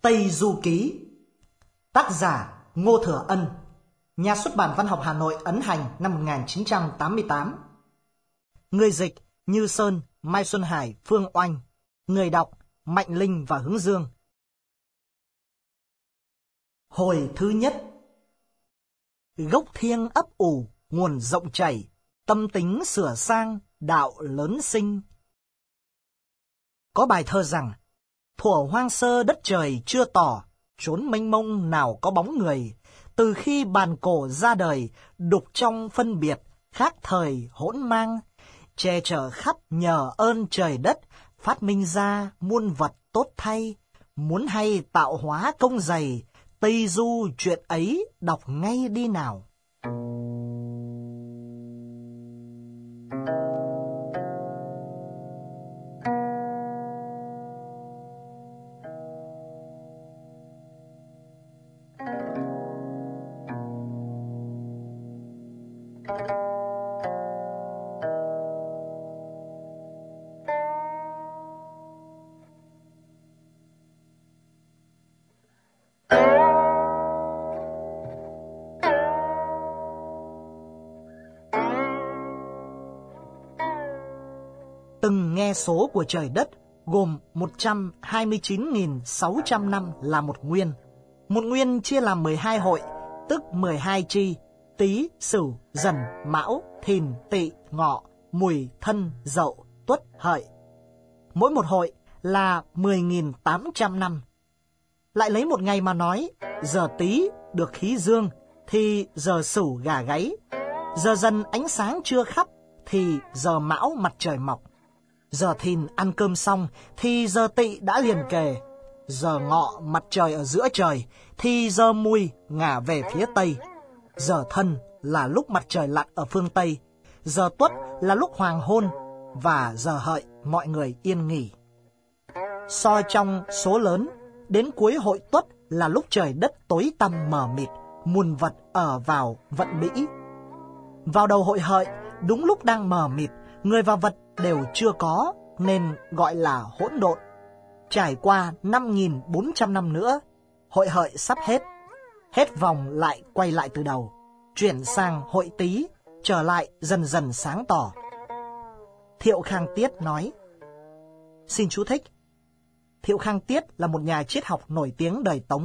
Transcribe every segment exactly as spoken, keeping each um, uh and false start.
Tây Du Ký. Tác giả Ngô Thừa Ân. Nhà xuất bản Văn học Hà Nội ấn hành năm một nghìn chín trăm tám mươi tám. Người dịch Như Sơn, Mai Xuân Hải, Phương Oanh. Người đọc Mạnh Linh và Hướng Dương. Hồi thứ nhất. Gốc thiêng ấp ủ, nguồn rộng chảy, tâm tính sửa sang, đạo lớn sinh. Có bài thơ rằng, thuở hoang sơ đất trời chưa tỏ, chốn mênh mông nào có bóng người, từ khi bàn cổ ra đời, đục trong phân biệt, khác thời hỗn mang, che chở khắp nhờ ơn trời đất, phát minh ra muôn vật tốt thay, muốn hay tạo hóa công dày, Tây Du chuyện ấy đọc ngay đi nào. Từng nghe số của trời đất gồm một trăm hai mươi chín nghìn sáu trăm năm là một nguyên. Một nguyên chia làm mười hai hội, tức mười hai chi: Tý, Sửu, Dần, Mão, Thìn, Tỵ, Ngọ, Mùi, Thân, Dậu, Tuất, Hợi. Mỗi một hội là mười nghìn tám trăm năm. Lại lấy một ngày mà nói, giờ Tý được khí dương thì giờ Sửu gà gáy, giờ Dần ánh sáng chưa khắp thì giờ Mão mặt trời mọc, giờ Thìn ăn cơm xong thì giờ Tỵ đã liền kề, giờ Ngọ mặt trời ở giữa trời thì giờ Mùi ngả về phía tây, giờ Thân là lúc mặt trời lặn ở phương tây, giờ Tuất là lúc hoàng hôn, và giờ Hợi mọi người yên nghỉ. So trong số lớn, đến cuối hội Tuất là lúc trời đất tối tăm mờ mịt, muôn vật ở vào vận bĩ. Vào đầu hội Hợi, đúng lúc đang mờ mịt, người và vật đều chưa có, nên gọi là hỗn độn. Trải qua năm nghìn bốn trăm năm nữa, hội Hợi sắp hết. Hết vòng lại quay lại từ đầu, chuyển sang hội Tý, trở lại dần dần sáng tỏ. Thiệu Khang Tiết nói. Xin chú thích. Thiệu Khang Tiết là một nhà triết học nổi tiếng đời Tống.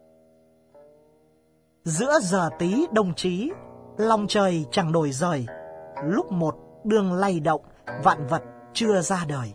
Giữa giờ Tý đông chí, lòng trời chẳng đổi rời, lúc một đường lay động, vạn vật chưa ra đời.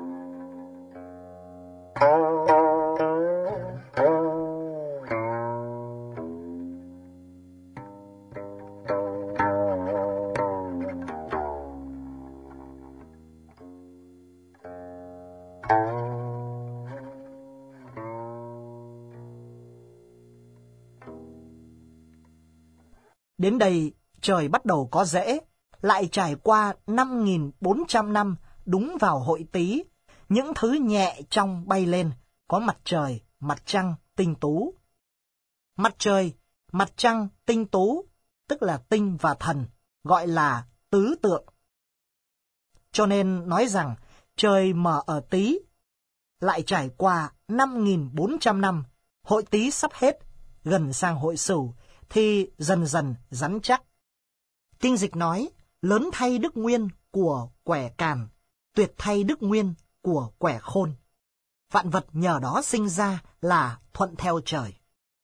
Đến đây, trời bắt đầu có rễ, lại trải qua năm nghìn bốn trăm năm đúng vào hội Tý, những thứ nhẹ trong bay lên, có mặt trời, mặt trăng, tinh tú. Mặt trời, mặt trăng, tinh tú, tức là tinh và thần, gọi là tứ tượng. Cho nên nói rằng trời mở ở Tý, lại trải qua năm nghìn bốn trăm năm, hội Tý sắp hết, gần sang hội Sửu, thì dần dần rắn chắc. Kinh dịch nói, lớn thay đức nguyên của quẻ càn, tuyệt thay đức nguyên của quẻ khôn. Vạn vật nhờ đó sinh ra là thuận theo trời.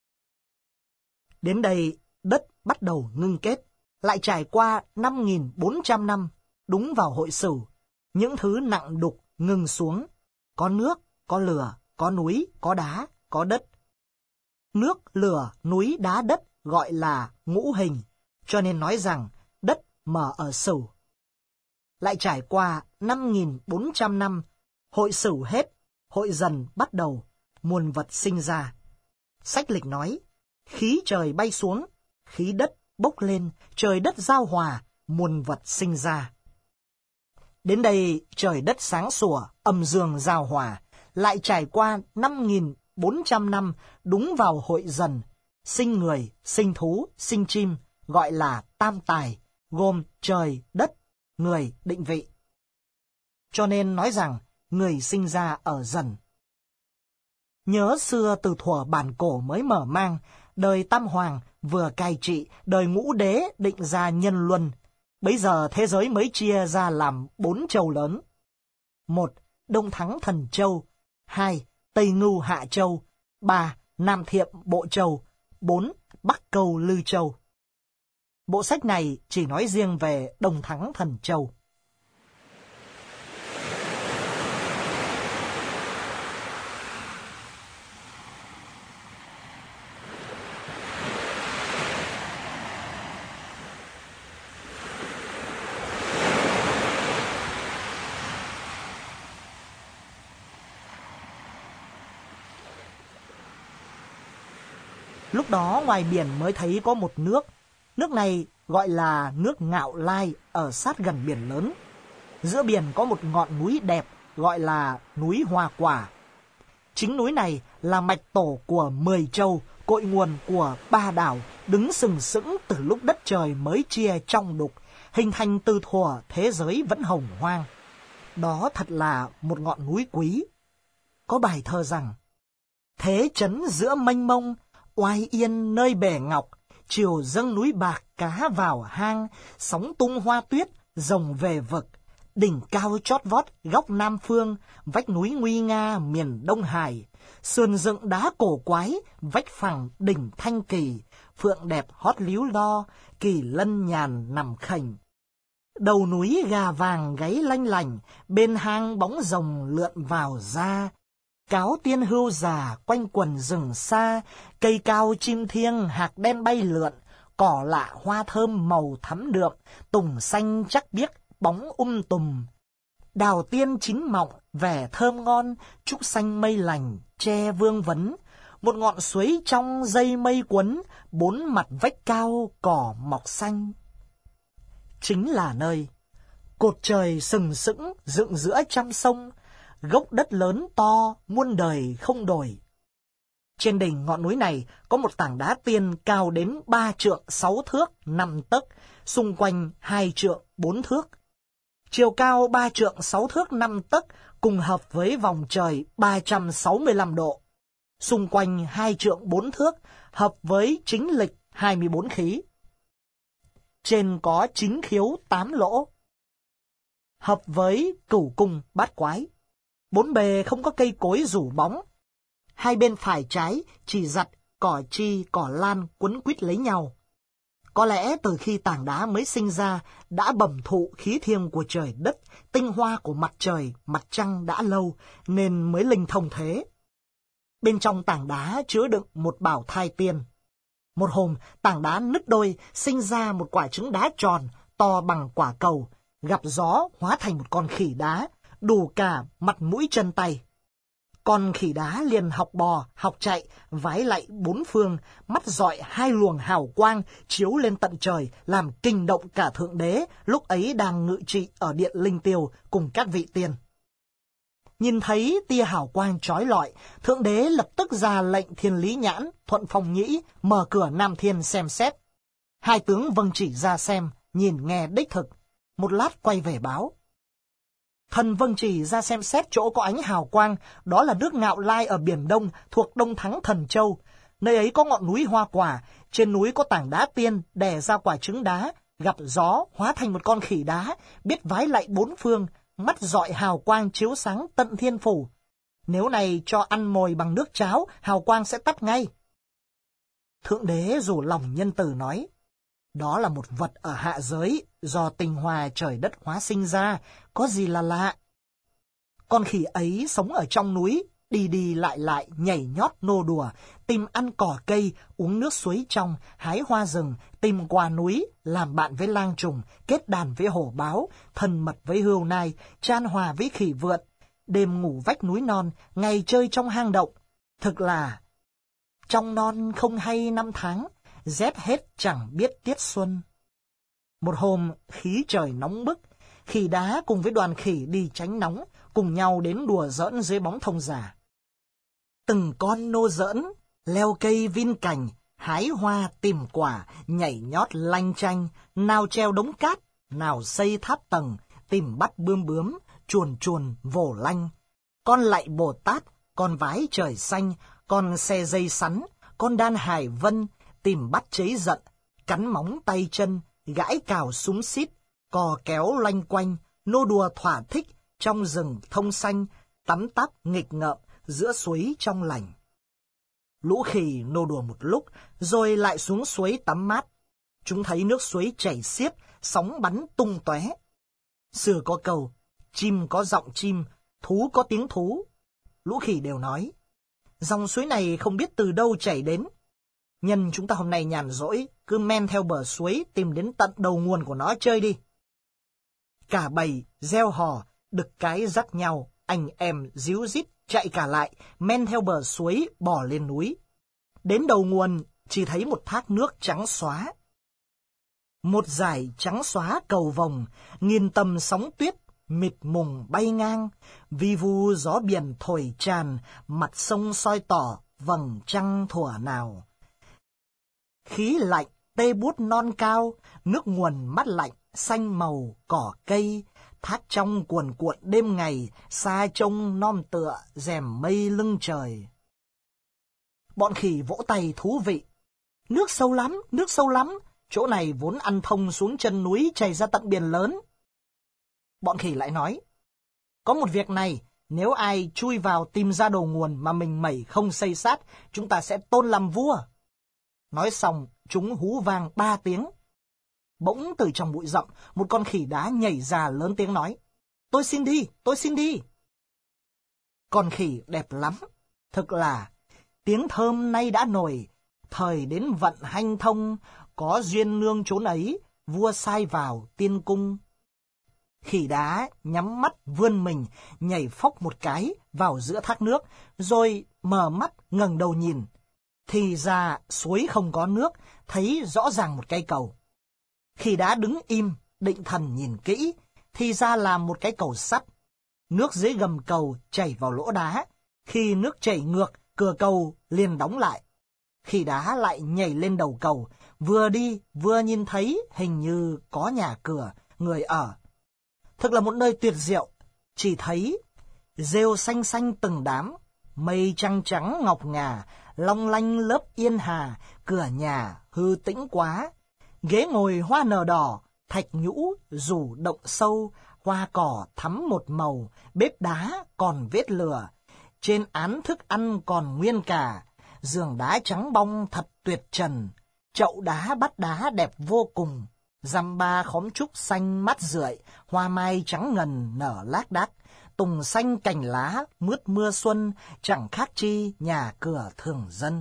Đến đây, đất bắt đầu ngưng kết, lại trải qua năm nghìn bốn trăm năm, đúng vào hội Sửu, những thứ nặng đục ngừng xuống, có nước, có lửa, có núi, có đá, có đất. Nước, lửa, núi, đá, đất gọi là ngũ hình, cho nên nói rằng đất mở ở Sửu. Lại trải qua năm nghìn bốn trăm năm, hội Sửu hết, hội Dần bắt đầu, muôn vật sinh ra. Sách lịch nói, khí trời bay xuống, khí đất bốc lên, trời đất giao hòa, muôn vật sinh ra. Đến đây trời đất sáng sủa, âm dương giao hòa, lại trải qua năm nghìn bốn trăm năm đúng vào hội Dần, sinh người, sinh thú, sinh chim, gọi là tam tài, gồm trời, đất, người, định vị. Cho nên nói rằng người sinh ra ở Dần. Nhớ xưa từ thuở bản cổ mới mở mang, đời Tam Hoàng vừa cai trị, đời Ngũ Đế định ra nhân luân. Bấy giờ thế giới mới chia ra làm bốn châu lớn. Một, Đông Thắng Thần Châu. Hai, Tây Ngưu Hạ Châu. Ba, Nam Thiệm Bộ Châu. Bốn, Bắc Câu Lư Châu. Bộ sách này chỉ nói riêng về Đông Thắng Thần Châu. Lúc đó ngoài biển mới thấy có một nước. Nước này gọi là nước Ngạo Lai ở sát gần biển lớn. Giữa biển có một ngọn núi đẹp gọi là núi Hoa Quả. Chính núi này là mạch tổ của mười châu, cội nguồn của ba đảo, đứng sừng sững từ lúc đất trời mới chia trong đục, hình thành từ thuở thế giới vẫn hồng hoang. Đó thật là một ngọn núi quý. Có bài thơ rằng: thế chấn giữa mênh mông, oai yên nơi bể ngọc, chiều dâng núi bạc cá vào hang, sóng tung hoa tuyết, rồng về vực, đỉnh cao chót vót góc Nam Phương, vách núi nguy nga miền Đông Hải, sườn dựng đá cổ quái, vách phẳng đỉnh Thanh Kỳ, phượng đẹp hót líu lo, kỳ lân nhàn nằm khềnh. Đầu núi gà vàng gáy lanh lành, bên hang bóng rồng lượn vào ra, cáo tiên hươu già quanh quần rừng xa, cây cao chim thiêng hạc đen bay lượn, cỏ lạ hoa thơm màu thắm đượm, tùng xanh chắc biếc bóng um tùm. Đào tiên chín mọng vẻ thơm ngon, trúc xanh mây lành che vương vấn, một ngọn suối trong dây mây quấn, bốn mặt vách cao cỏ mọc xanh. Chính là nơi cột trời sừng sững dựng giữa trăm sông, gốc đất lớn to muôn đời không đổi. Trên đỉnh ngọn núi này có một tảng đá tiên cao đến ba trượng sáu thước năm tấc, xung quanh hai trượng bốn thước. Chiều cao ba trượng sáu thước năm tấc cùng hợp với vòng trời ba trăm sáu mươi lăm độ. Xung quanh hai trượng bốn thước hợp với chính lịch hai mươi bốn khí. Trên có chín khiếu tám lỗ, hợp với cửu cung bát quái. Bốn bề không có cây cối rủ bóng. Hai bên phải trái chỉ giặt cỏ chi cỏ lan quấn quýt lấy nhau. Có lẽ từ khi tảng đá mới sinh ra đã bẩm thụ khí thiêng của trời đất, tinh hoa của mặt trời, mặt trăng đã lâu nên mới linh thông thế. Bên trong tảng đá chứa đựng một bảo thai tiên. Một hôm tảng đá nứt đôi, sinh ra một quả trứng đá tròn to bằng quả cầu, gặp gió hóa thành một con khỉ đá, đủ cả mặt mũi chân tay. Con khỉ đá liền học bò, học chạy, vái lạy bốn phương, mắt dọi hai luồng hào quang chiếu lên tận trời, làm kinh động cả Thượng Đế, lúc ấy đang ngự trị ở điện Linh Tiêu cùng các vị tiên. Nhìn thấy tia hào quang chói lọi, Thượng Đế lập tức ra lệnh Thiên Lý Nhãn, Thuận Phong Nhĩ mở cửa Nam Thiên xem xét. Hai tướng vâng chỉ ra xem, nhìn nghe đích thực. Một lát quay về báo. Thần vâng chỉ ra xem xét chỗ có ánh hào quang, đó là nước Ngạo Lai ở Biển Đông thuộc Đông Thắng Thần Châu. Nơi ấy có ngọn núi Hoa Quả, trên núi có tảng đá tiên đè ra quả trứng đá, gặp gió hóa thành một con khỉ đá, biết vái lạy bốn phương, mắt dọi hào quang chiếu sáng tận thiên phủ. Nếu này cho ăn mồi bằng nước cháo, hào quang sẽ tắt ngay. Thượng Đế rủ lòng nhân từ nói, đó là một vật ở hạ giới, do tinh hoa trời đất hóa sinh ra, có gì là lạ. Con khỉ ấy sống ở trong núi, đi đi lại lại, nhảy nhót nô đùa, tìm ăn cỏ cây, uống nước suối trong, hái hoa rừng, tìm qua núi, làm bạn với lang trùng, kết đàn với hổ báo, thân mật với hươu nai, chan hòa với khỉ vượn, đêm ngủ vách núi non, ngày chơi trong hang động. Thực là trong non không hay năm tháng, rét hết chẳng biết tiết xuân. Một hôm khí trời nóng bức, khỉ đá cùng với đoàn khỉ đi tránh nóng, cùng nhau đến đùa giỡn dưới bóng thông giả. Từng con nô giỡn, leo cây vin cành, hái hoa tìm quả, nhảy nhót lanh chanh, nào treo đống cát, nào xây tháp tầng, tìm bắt bươm bướm, chuồn chuồn vồ lanh. Con lạy Bồ Tát, con vái trời xanh, con xe dây sắn, con đan hải vân, tìm bắt cháy giận, cắn móng tay chân, gãi cào súng xít, cò kéo loanh quanh, nô đùa thỏa thích trong rừng thông xanh, tắm tắp nghịch ngợm giữa suối trong lành. Lũ khỉ nô đùa một lúc, rồi lại xuống suối tắm mát. Chúng thấy nước suối chảy xiết, sóng bắn tung tóe. Xưa có câu, chim có giọng chim, thú có tiếng thú. Lũ khỉ đều nói, dòng suối này không biết từ đâu chảy đến. Nhân chúng ta hôm nay nhàn rỗi, cứ men theo bờ suối tìm đến tận đầu nguồn của nó chơi đi. Cả bầy reo hò, đực cái dắt nhau, anh em díu dít chạy cả lại, men theo bờ suối bò lên núi. Đến đầu nguồn chỉ thấy một thác nước trắng xóa. Một dải trắng xóa cầu vồng, nghìn tầm sóng tuyết mịt mùng bay ngang, vi vu gió biển thổi tràn, mặt sông soi tỏ vầng trăng thuở nào. Khí lạnh tê buốt non cao, nước nguồn mát lạnh xanh màu cỏ cây, thác trong cuồn cuộn đêm ngày, xa trông non tựa rèm mây lưng trời. Bọn khỉ vỗ tay thú vị. Nước sâu lắm, nước sâu lắm, chỗ này vốn ăn thông xuống chân núi chảy ra tận biển lớn. Bọn khỉ lại nói, có một việc này, nếu ai chui vào tìm ra đầu nguồn mà mình mẩy không xây sát, chúng ta sẽ tôn làm vua. Nói xong, chúng hú vang ba tiếng. Bỗng từ trong bụi rậm, một con khỉ đá nhảy ra lớn tiếng nói, tôi xin đi, tôi xin đi. Con khỉ đẹp lắm, thực là tiếng thơm nay đã nổi, thời đến vận hanh thông, có duyên nương chốn ấy, vua sai vào tiên cung. Khỉ đá nhắm mắt vươn mình, nhảy phóc một cái vào giữa thác nước, rồi mở mắt ngẩng đầu nhìn. Thì ra suối không có nước, thấy rõ ràng một cây cầu. Khỉ đá đứng im, định thần nhìn kỹ, thì ra là một cái cầu sắt. Nước dưới gầm cầu chảy vào lỗ đá, khi nước chảy ngược, cửa cầu liền đóng lại. Khỉ đá lại nhảy lên đầu cầu, vừa đi vừa nhìn thấy hình như có nhà cửa, người ở. Thực là một nơi tuyệt diệu, chỉ thấy rêu xanh xanh từng đám, mây trăng trắng ngọc ngà, long lanh lớp yên hà, cửa nhà hư tĩnh quá. Ghế ngồi hoa nở đỏ, thạch nhũ rủ động sâu, hoa cỏ thắm một màu, bếp đá còn vết lửa, trên án thức ăn còn nguyên cả, giường đá trắng bong thật tuyệt trần, chậu đá bát đá đẹp vô cùng, dăm ba khóm trúc xanh mát rượi, hoa mai trắng ngần nở lác đác, tùng xanh cành lá mướt mưa xuân, chẳng khác chi nhà cửa thường dân.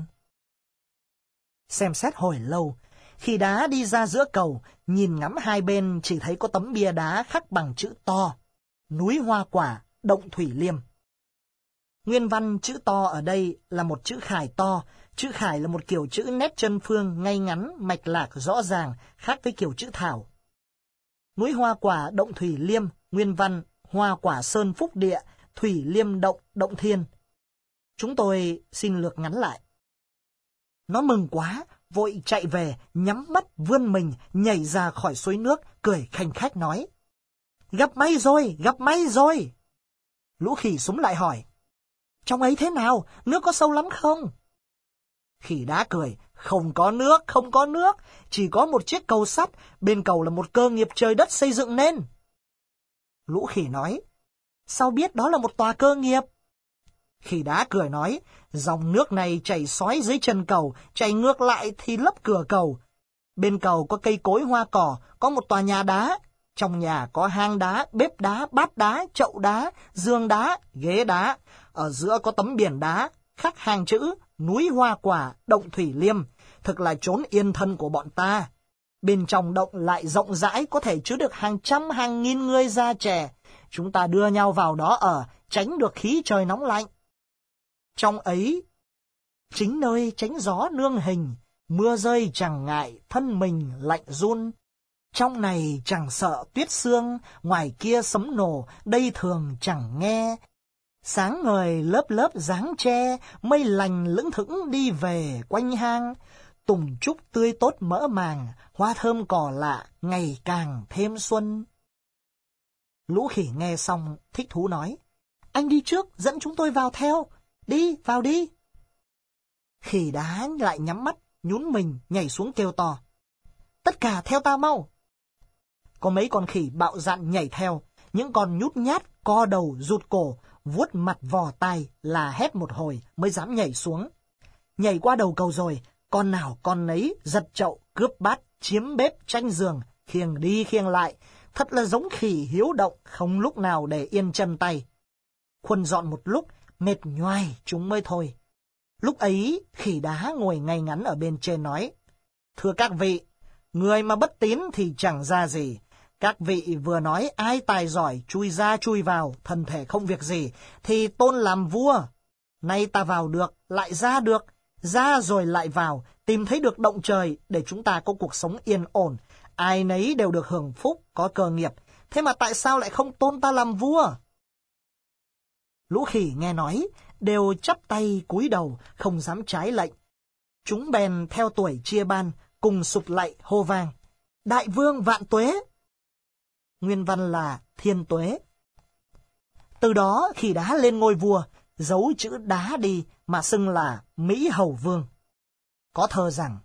Xem xét hồi lâu, khi đá đi ra giữa cầu, nhìn ngắm hai bên chỉ thấy có tấm bia đá khắc bằng chữ to, núi hoa quả, động Thủy Liêm. Nguyên văn chữ to ở đây là một chữ khải to, chữ khải là một kiểu chữ nét chân phương ngay ngắn, mạch lạc rõ ràng, khác với kiểu chữ thảo. Núi hoa quả, động Thủy Liêm, nguyên văn hoa quả sơn phúc địa, Thủy Liêm động, động thiên. Chúng tôi xin lược ngắn lại. Nó mừng quá, vội chạy về, nhắm mắt vươn mình, nhảy ra khỏi suối nước, cười khanh khách nói, gặp may rồi, gặp may rồi. Lũ khỉ súng lại hỏi, trong ấy thế nào, nước có sâu lắm không? Khỉ đá cười, không có nước, không có nước, chỉ có một chiếc cầu sắt, bên cầu là một cơ nghiệp trời đất xây dựng nên. Lũ khỉ nói, sao biết đó là một tòa cơ nghiệp? Khỉ đá cười nói, dòng nước này chảy xói dưới chân cầu, chảy ngược lại thì lấp cửa cầu. Bên cầu có cây cối hoa cỏ, có một tòa nhà đá. Trong nhà có hang đá, bếp đá, bát đá, chậu đá, giường đá, ghế đá. Ở giữa có tấm biển đá, khắc hàng chữ, núi hoa quả, động Thủy Liêm. Thực là chốn yên thân của bọn ta. Bên trong động lại rộng rãi, có thể chứa được hàng trăm hàng nghìn người già trẻ. Chúng ta đưa nhau vào đó ở, tránh được khí trời nóng lạnh. Trong ấy, chính nơi tránh gió nương hình, mưa rơi chẳng ngại, thân mình lạnh run. Trong này chẳng sợ tuyết sương, ngoài kia sấm nổ, đây thường chẳng nghe. Sáng ngời lớp lớp dáng tre, mây lành lững thững đi về quanh hang. Tùng trúc tươi tốt mỡ màng, hoa thơm cỏ lạ, ngày càng thêm xuân. Lũ khỉ nghe xong, thích thú nói, anh đi trước, dẫn chúng tôi vào theo. Đi, vào đi. Khỉ đá lại nhắm mắt, nhún mình, nhảy xuống kêu to. Tất cả theo ta mau. Có mấy con khỉ bạo dạn nhảy theo, những con nhút nhát co đầu rụt cổ, vuốt mặt vò tai là hét một hồi mới dám nhảy xuống. Nhảy qua đầu cầu rồi, con nào con nấy giật chậu, cướp bát, chiếm bếp, tranh giường, khiêng đi khiêng lại, thật là giống khỉ hiếu động, không lúc nào để yên chân tay. Khuân dọn một lúc, mệt nhoài chúng mới thôi. Lúc ấy, khỉ đá ngồi ngay ngắn ở bên trên nói, thưa các vị, người mà bất tín thì chẳng ra gì. Các vị vừa nói ai tài giỏi chui ra chui vào, thân thể không việc gì, thì tôn làm vua. Nay ta vào được, lại ra được, ra rồi lại vào, tìm thấy được động trời để chúng ta có cuộc sống yên ổn. Ai nấy đều được hưởng phúc, có cơ nghiệp. Thế mà tại sao lại không tôn ta làm vua? Lũ khỉ nghe nói, đều chắp tay cúi đầu, không dám trái lệnh. Chúng bèn theo tuổi chia ban, cùng sụp lạy hô vang. Đại vương vạn tuế! Nguyên văn là thiên tuế. Từ đó khỉ đá lên ngôi vua, giấu chữ đá đi mà xưng là Mỹ Hầu Vương. Có thơ rằng,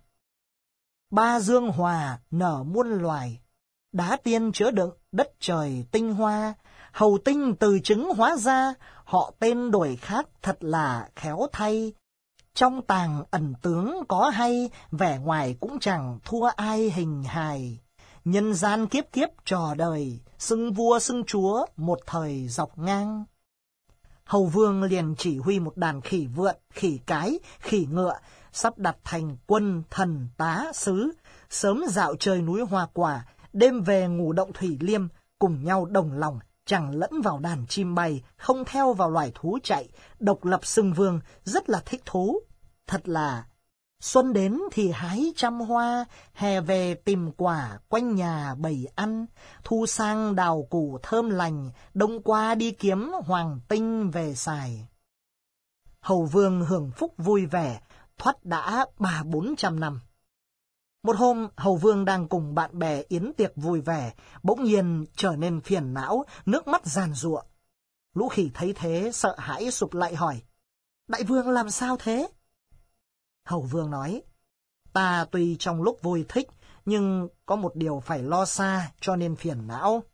ba dương hòa nở muôn loài, đá tiên chứa đựng đất trời tinh hoa, hầu tinh từ trứng hóa ra, họ tên đổi khác thật là khéo thay. Trong tàng ẩn tướng có hay, vẻ ngoài cũng chẳng thua ai hình hài. Nhân gian kiếp kiếp trò đời, xưng vua xưng chúa một thời dọc ngang. Hầu Vương liền chỉ huy một đàn khỉ vượn, khỉ cái, khỉ ngựa, sắp đặt thành quân thần tá sứ, sớm dạo chơi núi hoa quả, đêm về ngủ động thủy liêm, cùng nhau đồng lòng, chẳng lẫn vào đàn chim bay, không theo vào loài thú chạy, độc lập xưng vương, rất là thích thú. Thật là, xuân đến thì hái trăm hoa, hè về tìm quả quanh nhà bày ăn, thu sang đào củ thơm lành, đông qua đi kiếm hoàng tinh về xài. Hầu Vương hưởng phúc vui vẻ, thoát đã ba bốn trăm năm. Một hôm, Hầu Vương đang cùng bạn bè yến tiệc vui vẻ, bỗng nhiên trở nên phiền não, nước mắt giàn giụa. Lũ khỉ thấy thế, sợ hãi sụp lại hỏi, Đại vương làm sao thế? Hầu Vương nói, ta tuy trong lúc vui thích, nhưng có một điều phải lo xa cho nên phiền não.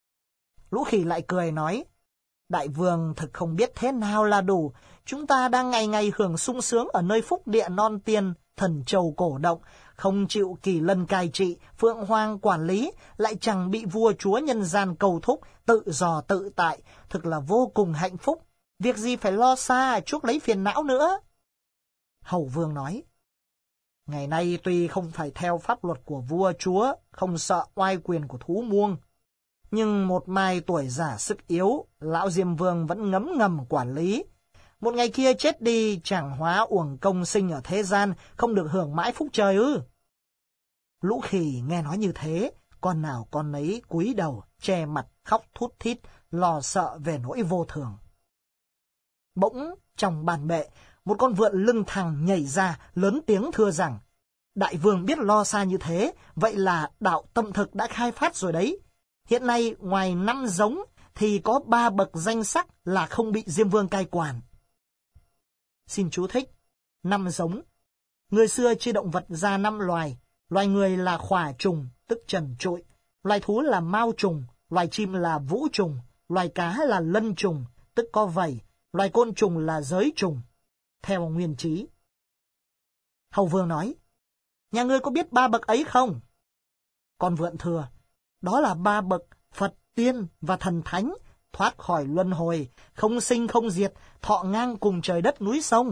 Lũ khỉ lại cười nói, Đại vương thực không biết thế nào là đủ, chúng ta đang ngày ngày hưởng sung sướng ở nơi phúc địa non tiên, thần châu cổ động, không chịu kỳ lân cai trị, phượng hoàng quản lý, lại chẳng bị vua chúa nhân gian cầu thúc, tự do tự tại, thực là vô cùng hạnh phúc. Việc gì phải lo xa, chuốc lấy phiền não nữa. Hầu Vương nói, ngày nay tuy không phải theo pháp luật của vua chúa, không sợ oai quyền của thú muông, nhưng một mai tuổi già sức yếu, lão Diêm Vương vẫn ngấm ngầm quản lý. Một ngày kia chết đi, chẳng hóa uổng công sinh ở thế gian, không được hưởng mãi phúc trời ư? Lũ khỉ nghe nói như thế, con nào con nấy cúi đầu, che mặt, khóc thút thít, lo sợ về nỗi vô thường. Bỗng trong bàn bệ, một con vượn lưng thẳng nhảy ra, lớn tiếng thưa rằng, Đại vương biết lo xa như thế, vậy là đạo tâm thực đã khai phát rồi đấy. Hiện nay ngoài năm giống thì có ba bậc danh sắc là không bị Diêm Vương cai quản. Xin chú thích, năm giống. Người xưa chia động vật ra năm loài, loài người là khỏa trùng, tức trần trụi, loài thú là mao trùng, loài chim là vũ trùng, loài cá là lân trùng, tức có vảy, loài côn trùng là giới trùng, theo nguyên trí. Hầu Vương nói, nhà ngươi có biết ba bậc ấy không? Con vượn thưa, đó là ba bậc Phật, Tiên và Thần Thánh, thoát khỏi luân hồi, không sinh không diệt, thọ ngang cùng trời đất núi sông.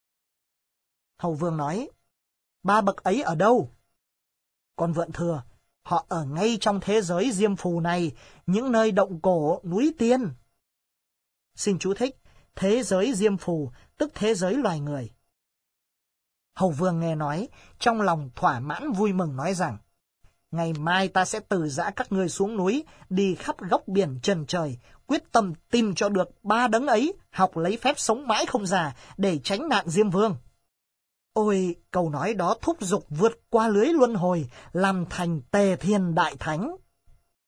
Hầu Vương nói, ba bậc ấy ở đâu? Con vượn thưa, họ ở ngay trong thế giới Diêm Phù này, những nơi động cổ, núi tiên. Xin chú thích, thế giới Diêm Phù, tức thế giới loài người. Hầu Vương nghe nói, trong lòng thỏa mãn vui mừng nói rằng, ngày mai ta sẽ từ giã các ngươi xuống núi, đi khắp góc biển trần trời, quyết tâm tìm cho được ba đấng ấy, học lấy phép sống mãi không già, để tránh nạn Diêm Vương. Ôi, câu nói đó thúc giục vượt qua lưới luân hồi, làm thành Tề Thiên Đại Thánh.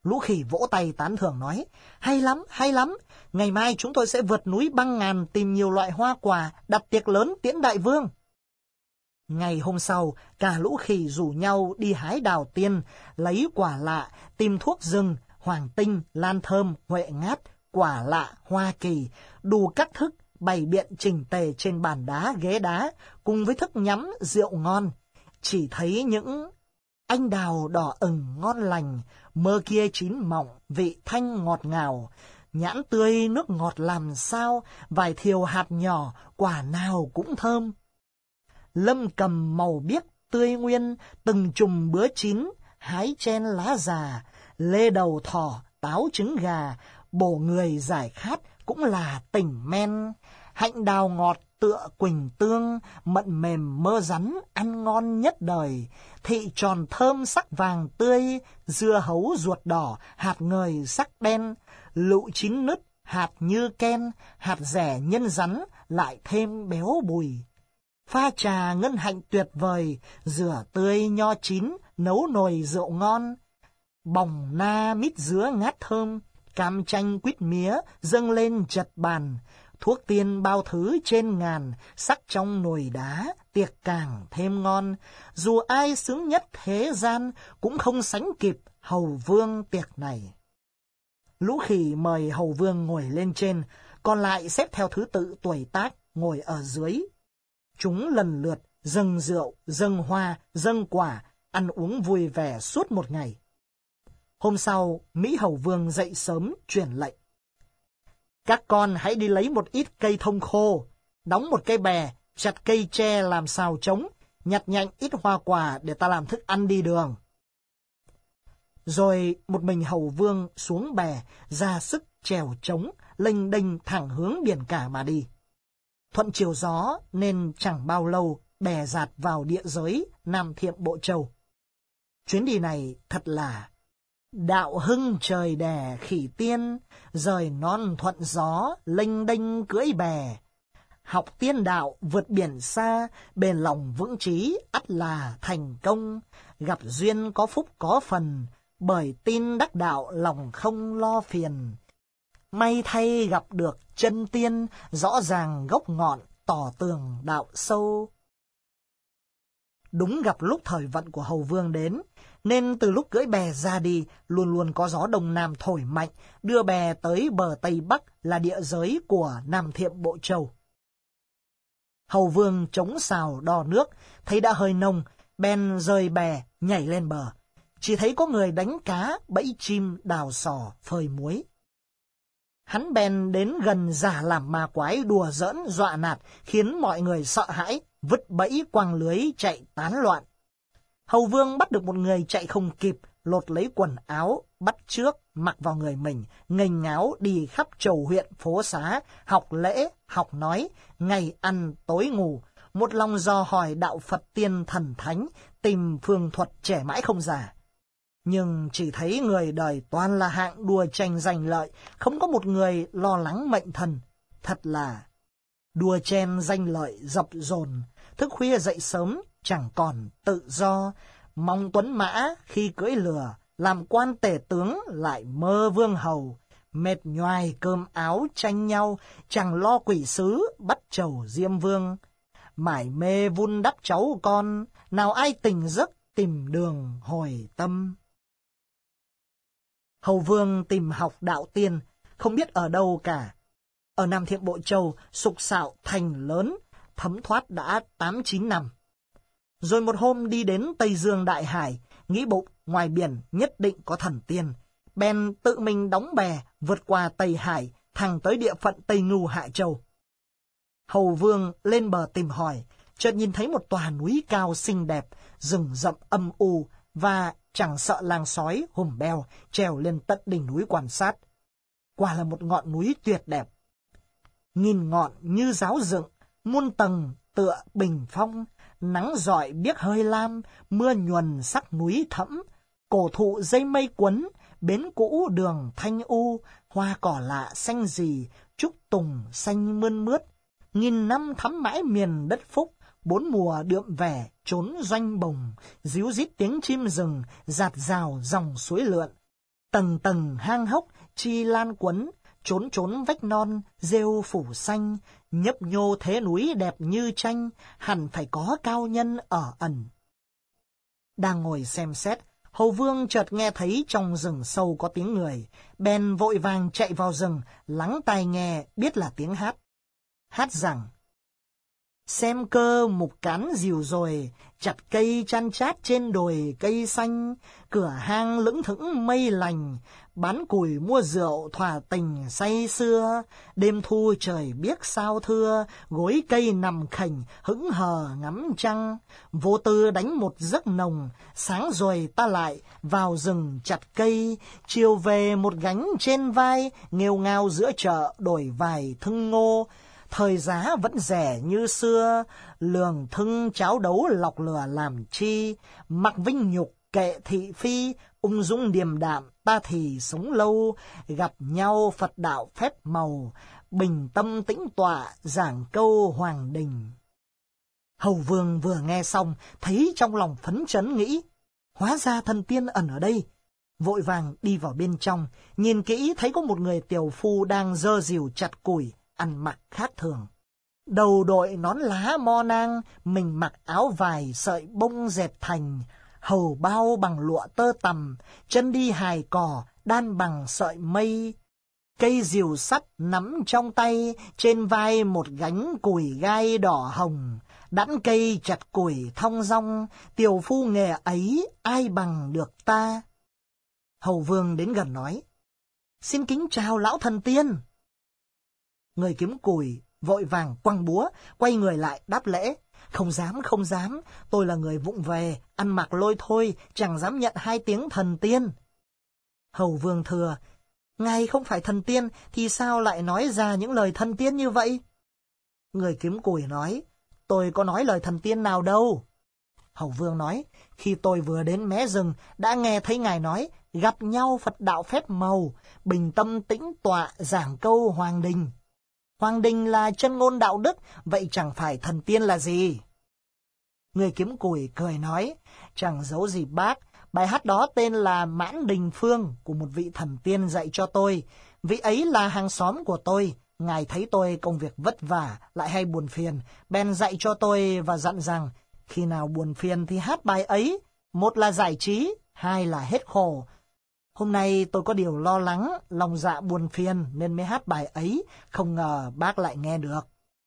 Lũ khỉ vỗ tay tán thưởng nói, hay lắm, hay lắm, ngày mai chúng tôi sẽ vượt núi băng ngàn tìm nhiều loại hoa quả, đặt tiệc lớn tiễn đại vương. Ngày hôm sau, cả lũ khỉ rủ nhau đi hái đào tiên, lấy quả lạ, tìm thuốc rừng, hoàng tinh, lan thơm, huệ ngát, quả lạ, hoa kỳ, đủ các thức bày biện chỉnh tề trên bàn đá, ghế đá, cùng với thức nhắm, rượu ngon. Chỉ thấy những anh đào đỏ ửng ngon lành, mơ kia chín mọng, vị thanh ngọt ngào, nhãn tươi nước ngọt làm sao, vài thiều hạt nhỏ, quả nào cũng thơm. Lâm cầm màu biếc tươi nguyên, từng chùm bứa chín, hái chen lá già, lê đầu thỏ, táo trứng gà, bổ người giải khát cũng là tỉnh men. Hạnh đào ngọt tựa quỳnh tương, mận mềm mơ rắn, ăn ngon nhất đời. Thị tròn thơm sắc vàng tươi, dưa hấu ruột đỏ, hạt ngời sắc đen, lựu chín nứt, hạt như ken, hạt rẻ nhân rắn, lại thêm béo bùi. Pha trà ngân hạnh tuyệt vời, rửa tươi nho chín, nấu nồi rượu ngon. Bòng na mít dứa ngát thơm, cam chanh quýt mía dâng lên chật bàn. Thuốc tiên bao thứ trên ngàn, sắc trong nồi đá, tiệc càng thêm ngon. Dù ai sướng nhất thế gian, cũng không sánh kịp hầu vương tiệc này. Lũ khỉ mời hầu vương ngồi lên trên, còn lại xếp theo thứ tự tuổi tác, ngồi ở dưới. Chúng lần lượt dâng rượu, dâng hoa, dâng quả, ăn uống vui vẻ suốt một ngày. Hôm sau, Mỹ hầu vương dậy sớm truyền lệnh. Các con hãy đi lấy một ít cây thông khô, đóng một cây bè, chặt cây tre làm xào trống, nhặt nhạnh ít hoa quả để ta làm thức ăn đi đường. Rồi một mình hầu vương xuống bè, ra sức chèo trống, lênh đênh thẳng hướng biển cả mà đi. Thuận chiều gió nên chẳng bao lâu bè dạt vào địa giới Nam Thiệm Bộ Châu. Chuyến đi này thật là đạo hưng trời đẻ khỉ tiên, rời non thuận gió, lênh đênh cưỡi bè. Học tiên đạo vượt biển xa, bền lòng vững chí ắt là thành công. Gặp duyên có phúc có phần, bởi tin đắc đạo lòng không lo phiền. May thay gặp được chân tiên, rõ ràng gốc ngọn, tỏ tường đạo sâu. Đúng gặp lúc thời vận của hầu vương đến, nên từ lúc cưỡi bè ra đi, luôn luôn có gió đông nam thổi mạnh, đưa bè tới bờ Tây Bắc là địa giới của Nam Thiệm Bộ Châu. Hầu vương chống xào đo nước, thấy đã hơi nông, bèn rời bè, nhảy lên bờ. Chỉ thấy có người đánh cá, bẫy chim, đào sò, phơi muối. Hắn bèn đến gần giả làm ma quái đùa giỡn dọa nạt, khiến mọi người sợ hãi, vứt bẫy quăng lưới chạy tán loạn. Hầu vương bắt được một người chạy không kịp, lột lấy quần áo, bắt chước, mặc vào người mình, nghênh ngáo đi khắp chầu huyện phố xá, học lễ, học nói, ngày ăn tối ngủ, một lòng dò hỏi đạo Phật tiên thần thánh, tìm phương thuật trẻ mãi không già. Nhưng chỉ thấy người đời toàn là hạng đua tranh giành lợi, không có một người lo lắng mệnh thần. Thật là đua chen danh lợi dập dồn, thức khuya dậy sớm chẳng còn tự do, mong tuấn mã khi cưỡi lừa, làm quan tể tướng lại mơ vương hầu, mệt nhoài cơm áo tranh nhau, chẳng lo quỷ sứ bắt chầu diêm vương. Mải mê vun đắp cháu con, nào ai tỉnh giấc tìm đường hồi tâm. Hầu vương tìm học đạo tiên, không biết ở đâu cả. Ở Nam Thiệm Bộ Châu, sục sạo thành lớn, thấm thoát đã tám chín năm. Rồi một hôm đi đến Tây Dương Đại Hải, nghĩ bụng ngoài biển nhất định có thần tiên. Bèn tự mình đóng bè, vượt qua Tây Hải, thẳng tới địa phận Tây Ngưu Hạ Châu. Hầu vương lên bờ tìm hỏi, chợt nhìn thấy một tòa núi cao xinh đẹp, rừng rậm âm u, và chẳng sợ lang sói hùm beo, trèo lên tận đỉnh núi quan sát. Quả là một ngọn núi tuyệt đẹp. Nghìn ngọn như giáo dựng, muôn tầng tựa bình phong, nắng rọi biếc hơi lam, mưa nhuần sắc núi thẫm, cổ thụ dây mây quấn, bến cũ đường thanh u, hoa cỏ lạ xanh rì, trúc tùng xanh mơn mướt. Nghìn năm thắm mãi miền đất phúc, bốn mùa đượm vẻ trốn doanh bồng, ríu rít tiếng chim rừng, rạt rào dòng suối lượn. Tầng tầng hang hốc, chi lan quấn, trốn trốn vách non, rêu phủ xanh, nhấp nhô thế núi đẹp như tranh, hẳn phải có cao nhân ở ẩn. Đang ngồi xem xét, Hầu Vương chợt nghe thấy trong rừng sâu có tiếng người, bèn vội vàng chạy vào rừng, lắng tai nghe, biết là tiếng hát. Hát rằng: xem cơ mục cán dìu rồi, chặt cây chăn chát trên đồi cây xanh, cửa hang lững thững mây lành, bán củi mua rượu thỏa tình say sưa, đêm thu trời biếc sao thưa, gối cây nằm khềnh hững hờ ngắm trăng, vô tư đánh một giấc nồng, sáng rồi ta lại vào rừng chặt cây, chiều về một gánh trên vai, nghêu ngao giữa chợ đổi vài thưng ngô. Thời giá vẫn rẻ như xưa, lường thưng cháo đấu lọc lừa làm chi, mặc vinh nhục kệ thị phi, ung dung điềm đạm ta thì sống lâu, gặp nhau Phật đạo phép màu, bình tâm tĩnh tọa giảng câu hoàng đình. Hầu Vương vừa nghe xong, thấy trong lòng phấn chấn nghĩ, hóa ra thần tiên ẩn ở đây. Vội vàng đi vào bên trong, nhìn kỹ thấy có một người tiểu phu đang giơ rìu chặt củi, ăn mặc khác thường. Đầu đội nón lá mo nang, mình mặc áo vải sợi bông dệt thành, hầu bao bằng lụa tơ tằm, chân đi hài cỏ, đan bằng sợi mây. Cây rìu sắt nắm trong tay, trên vai một gánh củi gai đỏ hồng, đẵn cây chặt củi thong dong, tiểu phu nghề ấy ai bằng được ta. Hầu Vương đến gần nói, xin kính chào lão thần tiên. Người kiếm củi vội vàng quăng búa, quay người lại đáp lễ. Không dám, không dám, tôi là người vụng về, ăn mặc lôi thôi, chẳng dám nhận hai tiếng thần tiên. Hầu Vương thưa, ngài không phải thần tiên, thì sao lại nói ra những lời thần tiên như vậy? Người kiếm củi nói, tôi có nói lời thần tiên nào đâu. Hầu Vương nói, khi tôi vừa đến mé rừng, đã nghe thấy ngài nói, gặp nhau Phật đạo phép màu, bình tâm tĩnh tọa giảng câu hoàng đình. Hoàng đình là chân ngôn đạo đức, vậy chẳng phải thần tiên là gì? Người kiếm củi cười nói, chẳng giấu gì bác, bài hát đó tên là Mãn Đình Phương của một vị thần tiên dạy cho tôi. Vị ấy là hàng xóm của tôi, ngài thấy tôi công việc vất vả, lại hay buồn phiền, bèn dạy cho tôi và dặn rằng, khi nào buồn phiền thì hát bài ấy, một là giải trí, hai là hết khổ. Hôm nay tôi có điều lo lắng, lòng dạ buồn phiền nên mới hát bài ấy, không ngờ bác lại nghe được.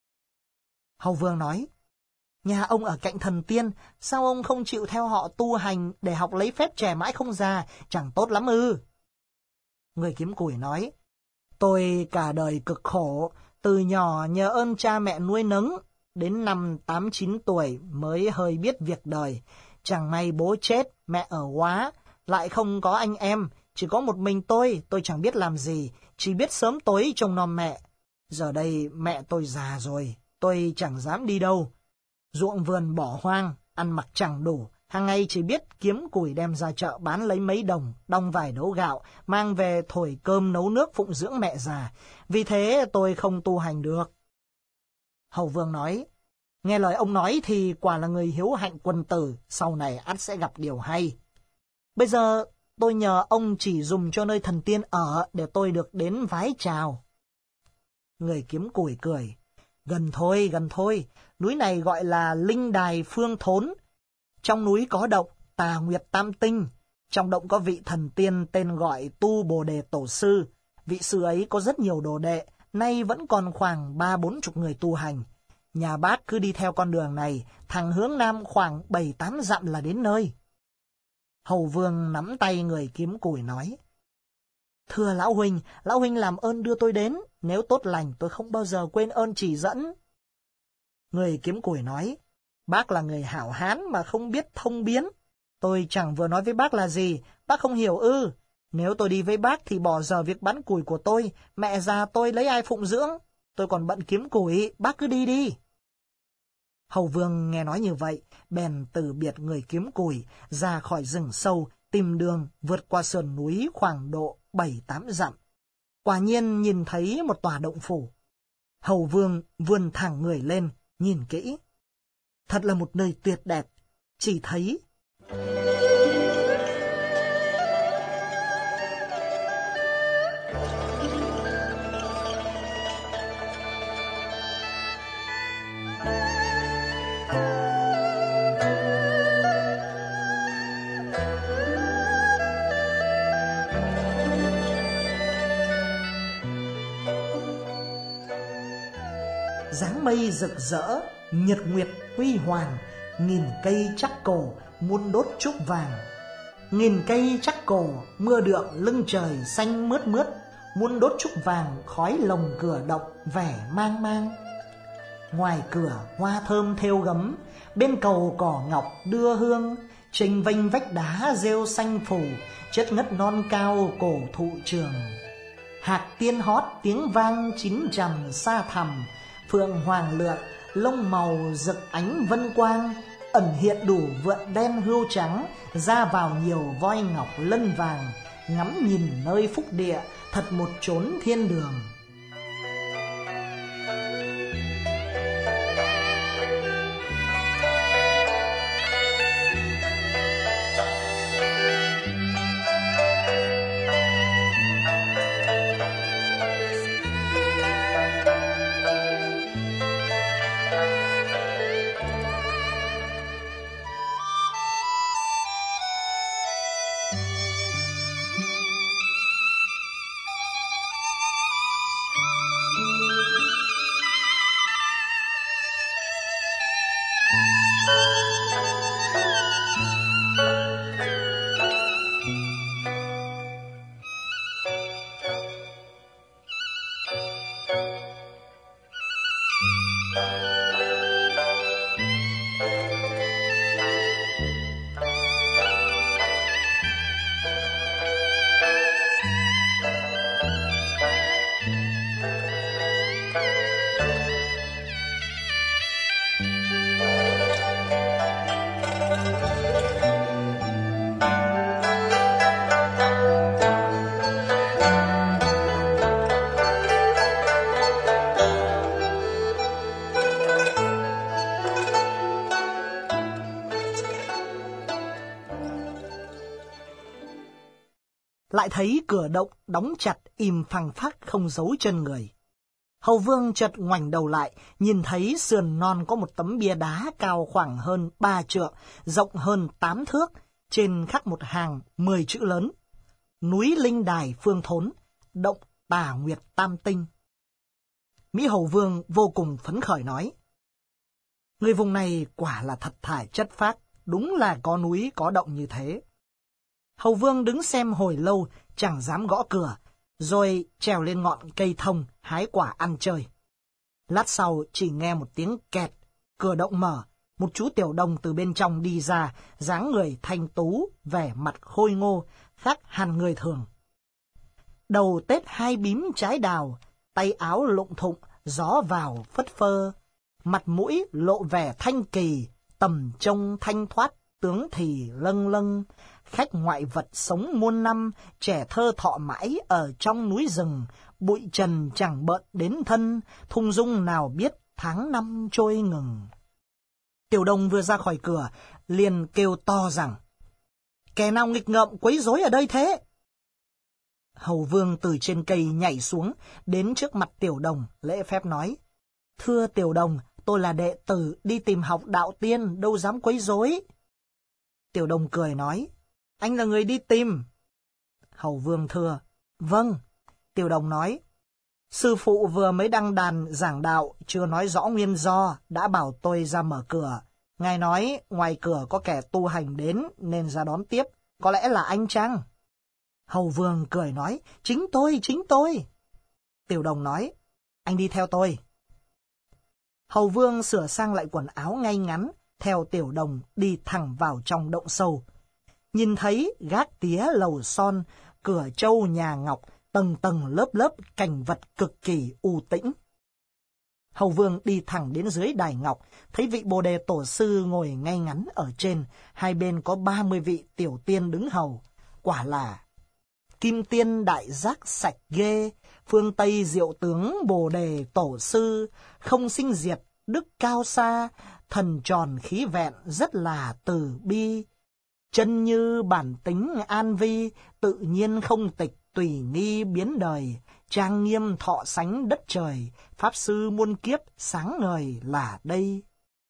Hầu Vương nói, nhà ông ở cạnh thần tiên, sao ông không chịu theo họ tu hành để học lấy phép trẻ mãi không già, chẳng tốt lắm ư? Người kiếm củi nói, tôi cả đời cực khổ, từ nhỏ nhờ ơn cha mẹ nuôi nấng, đến năm tám chín tuổi mới hơi biết việc đời. Chẳng may bố chết, mẹ ở quá, lại không có anh em, chỉ có một mình tôi, tôi chẳng biết làm gì, chỉ biết sớm tối trông nom mẹ. Giờ đây mẹ tôi già rồi, tôi chẳng dám đi đâu. Ruộng vườn bỏ hoang, ăn mặc chẳng đủ, hàng ngày chỉ biết kiếm củi đem ra chợ bán lấy mấy đồng, đong vài đấu gạo, mang về thổi cơm nấu nước phụng dưỡng mẹ già. Vì thế tôi không tu hành được. Hầu Vương nói, nghe lời ông nói thì quả là người hiếu hạnh quân tử, sau này ắt sẽ gặp điều hay. Bây giờ tôi nhờ ông chỉ dùng cho nơi thần tiên ở để tôi được đến vái chào. Người kiếm củi cười, gần thôi, gần thôi, núi này gọi là Linh Đài Phương Thốn. Trong núi có động Tà Nguyệt Tam Tinh, trong động có vị thần tiên tên gọi Tu Bồ Đề Tổ Sư. Vị sư ấy có rất nhiều đồ đệ, nay vẫn còn khoảng ba bốn chục người tu hành. Nhà bác cứ đi theo con đường này, thẳng hướng nam khoảng bảy tám dặm là đến nơi. Hầu Vương nắm tay người kiếm củi nói, thưa lão huynh, lão huynh làm ơn đưa tôi đến, nếu tốt lành tôi không bao giờ quên ơn chỉ dẫn. Người kiếm củi nói, bác là người hảo hán mà không biết thông biến. Tôi chẳng vừa nói với bác là gì, bác không hiểu ư. Nếu tôi đi với bác thì bỏ giờ việc bán củi của tôi, mẹ già tôi lấy ai phụng dưỡng? Tôi còn bận kiếm củi, bác cứ đi đi. Hầu Vương nghe nói như vậy, bèn từ biệt người kiếm củi, ra khỏi rừng sâu, tìm đường vượt qua sườn núi khoảng độ bảy tám dặm. Quả nhiên nhìn thấy một tòa động phủ. Hầu Vương vươn thẳng người lên, nhìn kỹ. Thật là một nơi tuyệt đẹp, chỉ thấy dáng mây rực rỡ, nhật nguyệt huy hoàng, nghìn cây chắc cổ muôn đốt trúc vàng. Nghìn cây chắc cổ, mưa đượm lưng trời xanh mướt mướt, muôn đốt trúc vàng khói lồng cửa động vẻ mang mang. Ngoài cửa hoa thơm thêu gấm, bên cầu cỏ ngọc đưa hương, chênh vênh vách đá rêu xanh phủ, chất ngất non cao cổ thụ trường. Hạc tiên hót tiếng vang chín trầm xa thẳm, phượng hoàng lượn lông màu rực ánh vân quang, ẩn hiện đủ vượn đen hươu trắng, ra vào nhiều voi ngọc lân vàng, ngắm nhìn nơi phúc địa, thật một chốn thiên đường. Lại thấy cửa động đóng chặt im phăng phắc không giấu chân người. Hầu Vương chợt ngoảnh đầu lại, nhìn thấy sườn non có một tấm bia đá cao khoảng hơn ba trượng, rộng hơn tám thước, trên khắc một hàng mười chữ lớn: núi Linh Đài Phương Thốn, động Tà Nguyệt Tam Tinh. Mỹ Hầu Vương vô cùng phấn khởi nói: người vùng này quả là thật thải chất phác, đúng là có núi có động như thế. Hầu Vương đứng xem hồi lâu, chẳng dám gõ cửa, rồi trèo lên ngọn cây thông, hái quả ăn chơi. Lát sau chỉ nghe một tiếng kẹt, cửa động mở, một chú tiểu đồng từ bên trong đi ra, dáng người thanh tú, vẻ mặt khôi ngô, khác hẳn người thường. Đầu tết hai bím trái đào, tay áo lụng thụng, gió vào phất phơ, mặt mũi lộ vẻ thanh kỳ, tầm trông thanh thoát, tướng thì lâng lâng. Khách ngoại vật sống muôn năm, trẻ thơ thọ mãi ở trong núi rừng, bụi trần chẳng bợn đến thân, thung dung nào biết tháng năm trôi ngừng. Tiểu đồng vừa ra khỏi cửa, liền kêu to rằng: kẻ nào nghịch ngợm quấy rối ở đây thế? Hầu Vương từ trên cây nhảy xuống, đến trước mặt tiểu đồng, lễ phép nói: thưa tiểu đồng, tôi là đệ tử đi tìm học đạo tiên, đâu dám quấy rối. Tiểu đồng cười nói: anh là người đi tìm. Hầu Vương thưa: vâng. Tiểu đồng nói: sư phụ vừa mới đăng đàn giảng đạo, chưa nói rõ nguyên do, đã bảo tôi ra mở cửa. Ngài nói ngoài cửa có kẻ tu hành đến nên ra đón tiếp, có lẽ là anh chăng? Hầu Vương cười nói: chính tôi, chính tôi. Tiểu đồng nói: anh đi theo tôi. Hầu Vương sửa sang lại quần áo ngay ngắn, theo tiểu đồng đi thẳng vào trong động sâu. Nhìn thấy gác tía lầu son, cửa trâu nhà ngọc, tầng tầng lớp lớp cảnh vật cực kỳ u tĩnh. Hầu Vương đi thẳng đến dưới đài ngọc, thấy vị Bồ Đề Tổ sư ngồi ngay ngắn ở trên, hai bên có ba mươi vị tiểu tiên đứng hầu. Quả là kim tiên đại giác sạch ghê, phương Tây diệu tướng Bồ Đề Tổ sư, không sinh diệt, đức cao xa, thần tròn khí vẹn rất là từ bi. Chân như bản tính an vi, tự nhiên không tịch, tùy nghi biến đời, trang nghiêm thọ sánh đất trời, pháp sư muôn kiếp sáng ngời là đây.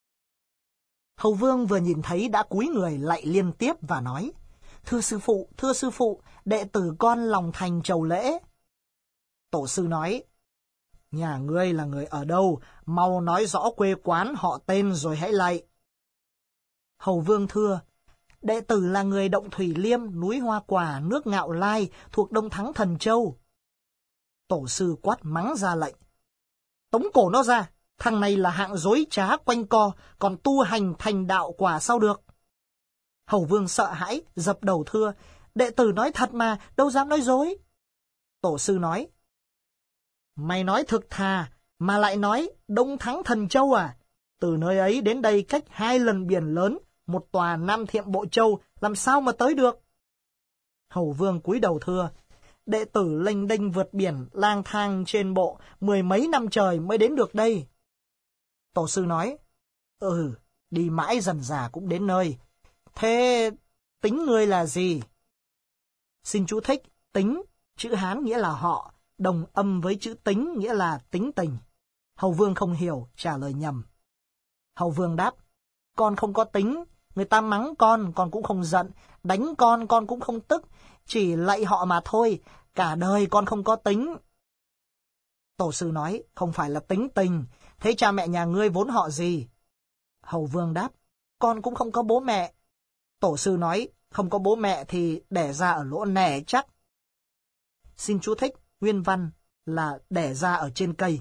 Hầu Vương vừa nhìn thấy đã cúi người lạy liên tiếp và nói: thưa sư phụ, thưa sư phụ, đệ tử con lòng thành chầu lễ. Tổ sư nói: Nhà ngươi là người ở đâu? Mau nói rõ quê quán họ tên rồi hãy lạy. Hầu Vương thưa: đệ tử là người Động Thủy Liêm, núi Hoa Quả, nước Ngạo Lai, thuộc Đông Thắng Thần Châu. Tổ sư quát mắng ra lệnh: tống cổ nó ra, thằng này là hạng dối trá quanh co, còn tu hành thành đạo quả sao được. Hầu Vương sợ hãi, dập đầu thưa: đệ tử nói thật mà, đâu dám nói dối. Tổ sư nói: mày nói thực thà, mà lại nói Đông Thắng Thần Châu à? Từ nơi ấy đến đây cách hai lần biển lớn, một tòa Nam Thiệm Bộ Châu, làm sao mà tới được? Hầu Vương cúi đầu thưa: đệ tử lênh đênh vượt biển, lang thang trên bộ, mười mấy năm trời mới đến được đây. Tổ sư nói: ừ, đi mãi dần dà cũng đến nơi. Thế tính ngươi là gì? Xin chú thích: tính, chữ Hán nghĩa là họ, đồng âm với chữ tính nghĩa là tính tình. Hầu Vương không hiểu, trả lời nhầm. Hầu Vương đáp: con không có tính, người ta mắng con, con cũng không giận, đánh con, con cũng không tức, chỉ lạy họ mà thôi, cả đời con không có tính. Tổ sư nói: không phải là tính tình, thế cha mẹ nhà ngươi vốn họ gì? Hầu Vương đáp: con cũng không có bố mẹ. Tổ sư nói: không có bố mẹ thì đẻ ra ở lỗ nẻ chắc. Xin chú thích: nguyên văn là đẻ ra ở trên cây.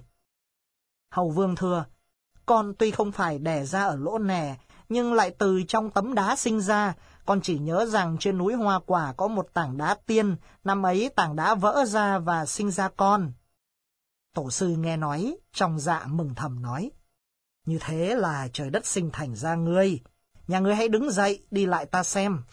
Hầu Vương thưa: con tuy không phải đẻ ra ở lỗ nẻ, nhưng lại từ trong tấm đá sinh ra. Con chỉ nhớ rằng trên núi Hoa Quả có một tảng đá tiên, năm ấy tảng đá vỡ ra và sinh ra con. Tổ sư nghe nói, trong dạ mừng thầm nói: như thế là trời đất sinh thành ra ngươi. Nhà ngươi hãy đứng dậy, đi lại ta xem.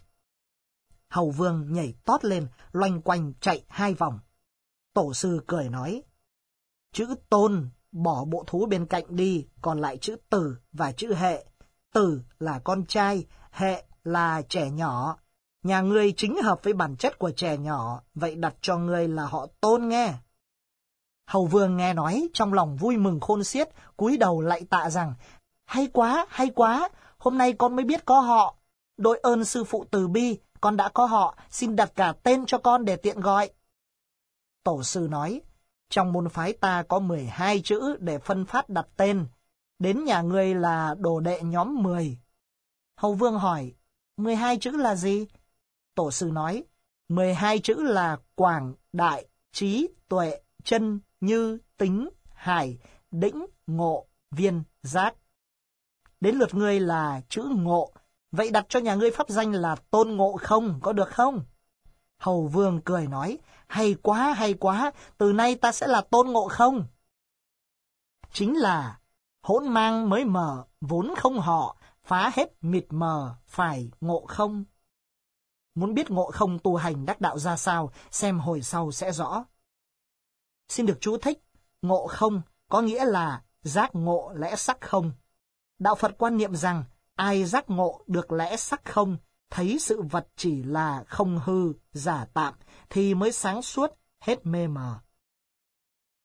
Hầu Vương nhảy tót lên, loanh quanh chạy hai vòng. Tổ sư cười nói: chữ Tôn bỏ bộ thú bên cạnh đi, còn lại chữ Tử và chữ Hệ. Tử là con trai, Hệ là trẻ nhỏ. Nhà ngươi chính hợp với bản chất của trẻ nhỏ, vậy đặt cho ngươi là họ Tôn nghe. Hầu Vương nghe nói, trong lòng vui mừng khôn xiết, cúi đầu lạy tạ rằng: hay quá, hay quá, hôm nay con mới biết có họ. Đội ơn sư phụ từ bi, con đã có họ, xin đặt cả tên cho con để tiện gọi. Tổ sư nói: trong môn phái ta có mười hai chữ để phân phát đặt tên, đến nhà ngươi là đồ đệ nhóm mười. Hầu Vương hỏi: mười hai chữ là gì? Tổ sư nói: mười hai chữ là Quảng, Đại, Trí, Tuệ, Chân, Như, Tính, Hải, Đĩnh, Ngộ, Viên, Giác. Đến lượt ngươi là chữ Ngộ, vậy đặt cho nhà ngươi pháp danh là Tôn Ngộ Không, có được không? Hầu Vương cười nói: hay quá, hay quá, từ nay ta sẽ là Tôn Ngộ Không. Chính là hỗn mang mới mở, vốn không họ, phá hết mịt mờ, phải ngộ không. Muốn biết Ngộ Không tu hành đắc đạo ra sao, xem hồi sau sẽ rõ. Xin được chú thích: Ngộ Không có nghĩa là giác ngộ lẽ sắc không. Đạo Phật quan niệm rằng ai giác ngộ được lẽ sắc không, thấy sự vật chỉ là không hư, giả tạm, thì mới sáng suốt, hết mê mờ.